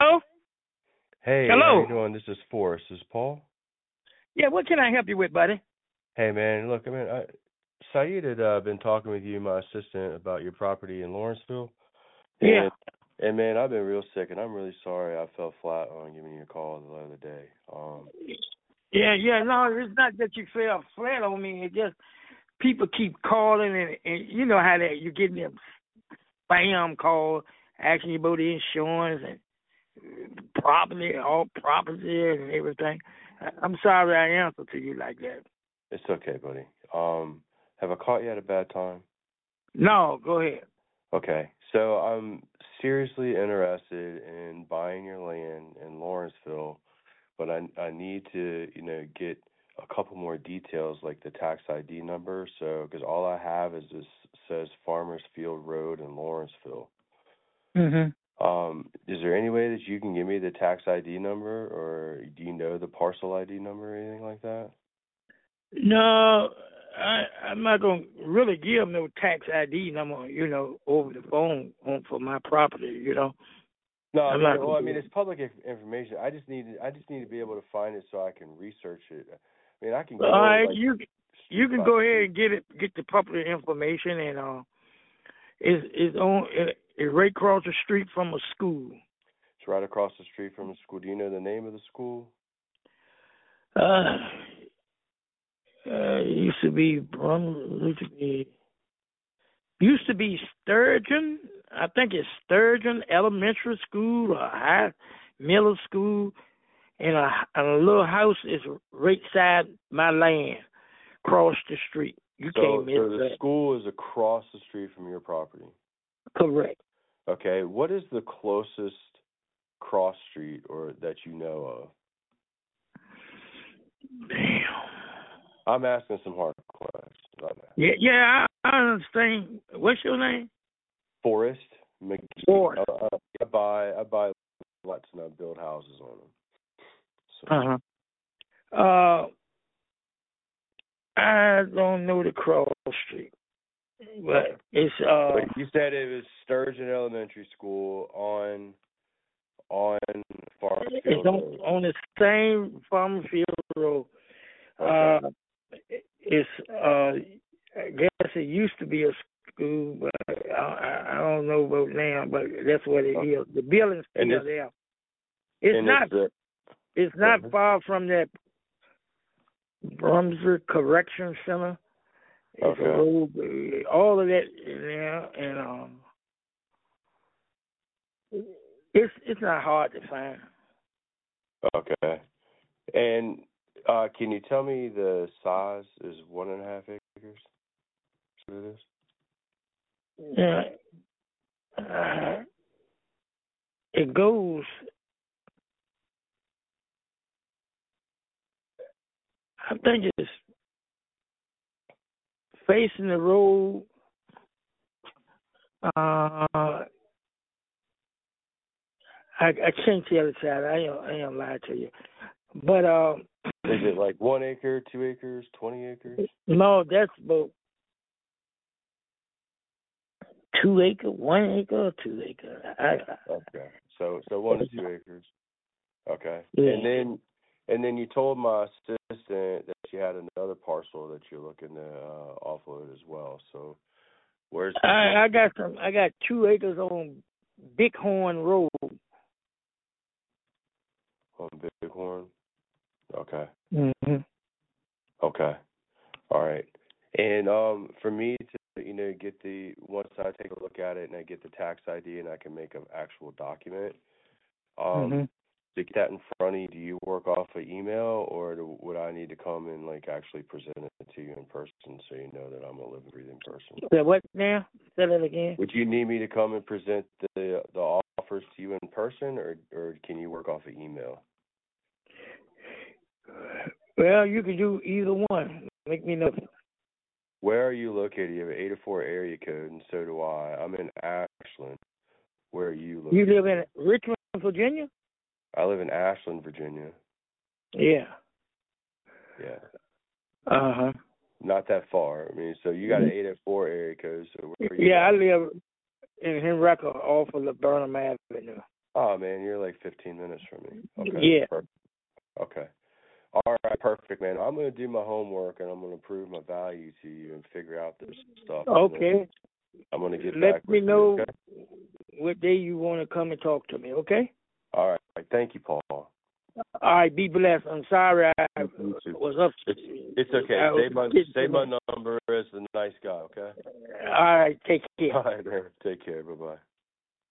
Hey, how Hello. you doing? This is Forrest. This is Paul. Yeah, what can I help you with, buddy? Hey, man. Look, Saeed had been talking with you, my assistant, about your property in Lawrenceville, Yeah. and man, I've been real sick, and I'm really sorry I fell flat on giving you a call the other day. Yeah. No, it's not that you fell flat on me. It's just people keep calling, and you know how that you getting them spam calls asking you about the insurance and all property and everything. I'm sorry I answered to you like that. It's okay, buddy. Have I caught you at a bad time? No, go ahead. Okay, so I'm seriously interested in buying your land in Lawrenceville, but I need to, get a couple more details like the tax ID number. So, because all I have is this says Farmers Field Road in Lawrenceville. Mhm. Is there any way that you can give me the tax ID number, or do you know the parcel ID number or anything like that? No, I'm not gonna really give no tax ID number, over the phone for my property. No, I'm not well, gonna do it's public information. I just need to be able to find it so I can research it. I mean, I can All go right, like you street can by go ahead street. and get the public information, and it's right across the street from a school. It's right across the street from the school. Do you know the name of the school? Uh, it used to be Sturgeon. I think it's Sturgeon Elementary School or High Middle School, and a little house is right side my land, across the street. You can't miss So the that. school is across the street from your property. Correct. Okay. What is the closest cross street or that you know of? Damn. I'm asking some hard questions. Yeah, I understand. What's your name? Forest McGee. Ford. I buy lots and I build houses on them. So. Uh, I don't know the cross street, but it's But you said it was Sturgeon Elementary School on Farm it's Field Road. on the same farm field road. Okay. It's I guess it used to be a school, but I don't know about now. But that's what it is. The building's still there. It's not far from that Brunswick Correction Center. It's a road, all of that in there, and it's not hard to find. Okay. And can you tell me the size is 1.5 acres? That's what it is? Yeah. It goes. I think it's facing the road. I can't tell the side. I ain't lie to you. But is it like 1 acre, 2 acres, 20 acres? No, that's about 2 acre, 1 acre, or 2 acre. Okay, so 1 to 2 acres. Okay, Yeah. and then you told my assistant that you had another parcel that you're looking to offload as well. So where's I got 2 acres on Bighorn Road. On Bighorn? Okay. Mm-hmm. Okay. All right. And for me to get once I take a look at it and I get the tax ID and I can make an actual document, Mm-hmm. to get that in front of you, do you work off an email or would I need to come and actually present it to you in person so you know that I'm a living, breathing person? So what now? Say that again. Would you need me to come and present the offers to you in person or can you work off an email? Well, you can do either one. Make me know. Where are you located? You have an 804 area code, and so do I. I'm in Ashland. Where are you located? You live in Richmond, Virginia? I live in Ashland, Virginia. Yeah. Yeah. Uh-huh. Not that far. I mean, so you got an 804 area code, so where are you? Yeah, I live in Henrico off of Burnham Avenue. Oh man, you're like 15 minutes from me. Okay. Yeah. Perfect. Okay. All right, perfect, man. I'm gonna do my homework and I'm gonna prove my value to you and figure out this stuff. Okay. I'm gonna get Let back me with know you. Okay. what day you want to come and talk to me. Okay. All right. Thank you, Paul. All right. Be blessed. I'm sorry I You too. was up. It's okay. Save my number as the nice guy. Okay. All right. Take care. All right, man. Take care. Bye bye.